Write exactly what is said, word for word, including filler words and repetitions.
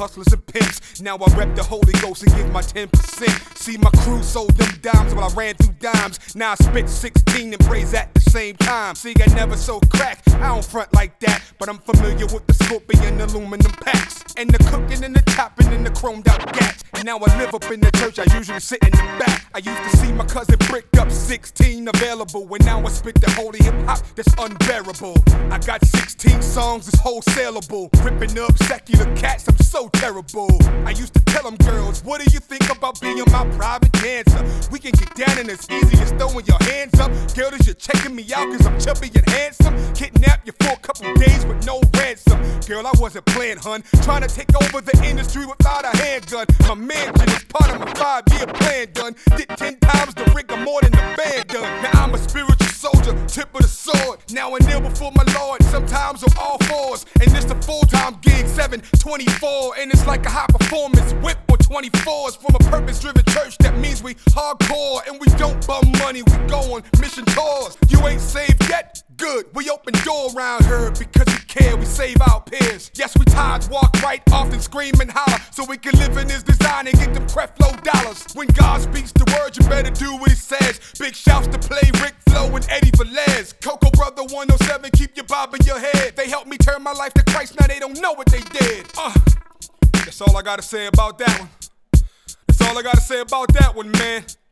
hustlers and pimps. Now I rep the Holy Ghost and give my ten percent. See, my crew sold them dimes while I ran through dimes. Now I spit sixteen and praise at the same time. See, I never sold crack, I don't front like that, but I'm familiar with the scorpion aluminum packs, and the cooking and the chopping and the chromed out gats. Now I live up in the church, I usually sit in the back. I used to see my cousin brick up sixteen available, and now I spit the holy hip hop that's unbearable. I got sixteen songs that's wholesalable, ripping up secular cats, I'm so terrible. I used to tell them girls, what do you think about being my private dancer? We can get down and it's easy as throwing your hands up. Girl, is you checking me out cause I'm chubby and handsome? Kidnap you for a couple days with no ransom. Girl, I wasn't playing, hun, trying to take over the industry without a handgun. My mansion is part of my five-year plan done. Did ten times the rigor more than the band done. Now I'm a spiritual soldier, tip of the sword. Now I kneel before my Lord, sometimes on all fours. And it's a full-time gig, seven twenty-four. And it's like a high performance whip on twenty-fours. From a purpose-driven church, that means we hardcore. And we don't bum money, we go on mission tours. You ain't saved yet? Good, we open door around here because we care, we save our peers. Yes, we tides walk right, often scream and holler, so we can live in his design and get them Creflo dollars. When God speaks the word, you better do what he says. Big shouts to Play, Rick Flo and Eddie Velez. Coco Brother one oh seven, keep your bob in your head. They helped me turn my life to Christ, now they don't know what they did. Uh, that's all I gotta say about that one. That's all I gotta say about that one, man.